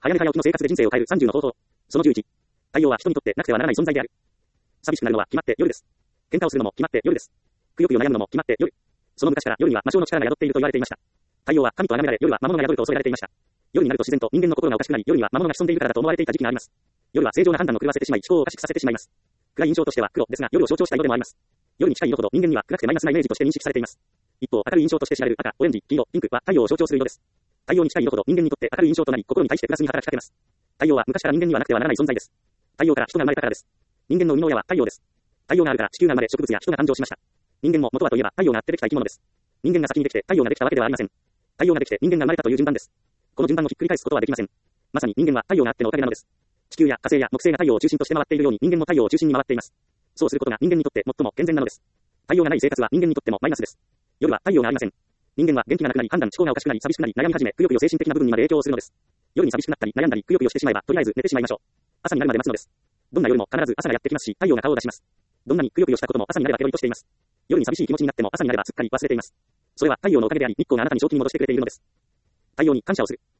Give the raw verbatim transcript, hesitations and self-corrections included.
早寝早起きの生活で人生を変えるさんじゅうの方法。そのじゅういち。太陽は人にとってなくてはならない存在である。寂しくなるのは決まって夜です。喧嘩をするのも決まって夜です。くよくよ悩むのも決まって夜。その昔から夜には魔性の力が宿っていると言われていました。太陽は神と崇められ、夜は魔物が宿ると恐れられていました。夜になると自然と人間の心がおかしくなり、夜には魔物が潜んでいるからだと思われていた時期があります。夜は正常な判断を狂わせてしまい、思考をおかしくさせてしまいます。暗い印象としては黒ですが、夜を象徴した色でもあります。夜に近い色ほど人間には暗くてマイナスなイメージとして認識されています。一方、明るい印象として知られる赤、オレンジ、黄色、ピンクは太陽を象徴する色です。太陽に近い色ほど人間にとって明るい印象となり、心に対してプラスに働きかけます。太陽は昔から人間にはなくてはならない存在です。太陽から人が生まれたからです。人間の生みの親は太陽です。太陽があるから地球が生まれ、植物や人が誕生しました。人間も元はといえば太陽があってできた生き物です。人間が先にできて太陽ができたわけではありません。太陽ができて人間が生まれたという順番です。この順番をひっくり返すことはできません。まさに人間は太陽があってのおかげなのです。地球や火星や木星が太陽を中心として回っているように人間も太陽を中心に回っています。そうすることが人間にとって最も健全なのです。太陽がない生活は人間にとってもマイナスです。夜は太陽がありません。人間は元気がなくなり、判断、思考がおかしくなり、寂しくなり、悩み始め、くよくよ精神的な部分にまで影響をするのです。夜に寂しくなったり、悩んだり、くよくよしてしまえば、とりあえず寝てしまいましょう。朝になるまで待つのです。どんな夜も必ず朝がやってきますし、太陽が顔を出します。どんなにくよくよしたことも朝になればペロリとしています。夜に寂しい気持ちになっても朝になればすっかり忘れています。それは太陽のおかげであり、日光があなたに正気に戻してくれているのです。太陽に感謝をする。